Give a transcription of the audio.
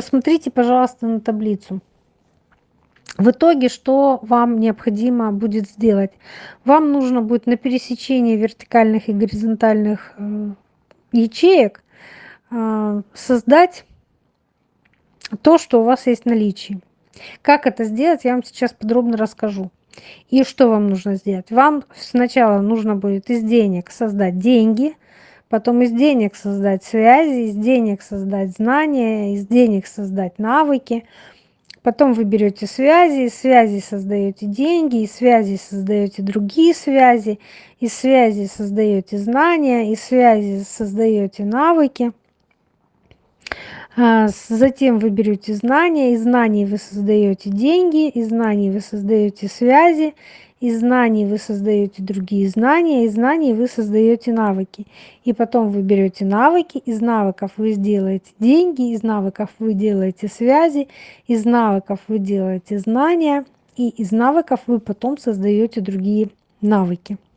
посмотрите, пожалуйста, на таблицу. В итоге, что вам необходимо будет сделать? Вам нужно будет на пересечении вертикальных и горизонтальных ячеек создать то, что у вас есть в наличии. Как это сделать, я вам сейчас подробно расскажу. И что вам нужно сделать? Вам сначала нужно будет из денег создать деньги, потом из денег создать связи, из денег создать знания, из денег создать навыки. Потом вы берете связи, из связи создаете деньги, из связи создаете другие связи, из связи создаете знания, из связи создаете навыки. Затем вы берете знания, из знаний вы создаете деньги, из знаний вы создаете связи, из знаний вы создаете другие знания, из знаний вы создаете навыки. И потом вы берете навыки, из навыков вы сделаете деньги, из навыков вы делаете связи, из навыков вы делаете знания, и из навыков вы потом создаете другие навыки.